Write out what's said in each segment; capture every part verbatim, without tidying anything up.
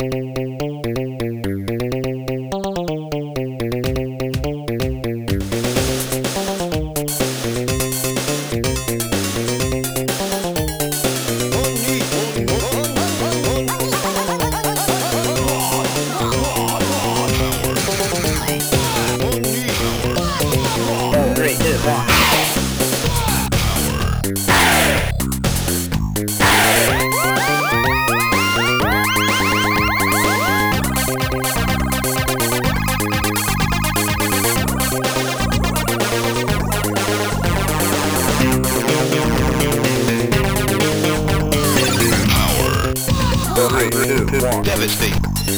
Devastate.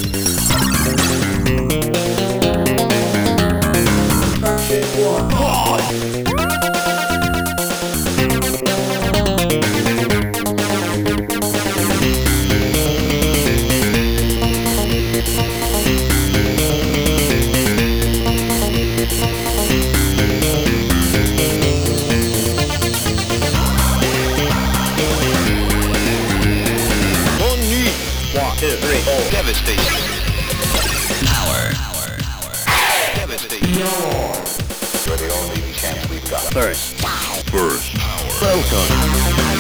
One, two, three, four. Devastate. Power. Power. Power. Devastate. You're the only chance we've got. First. First. Power. Welcome.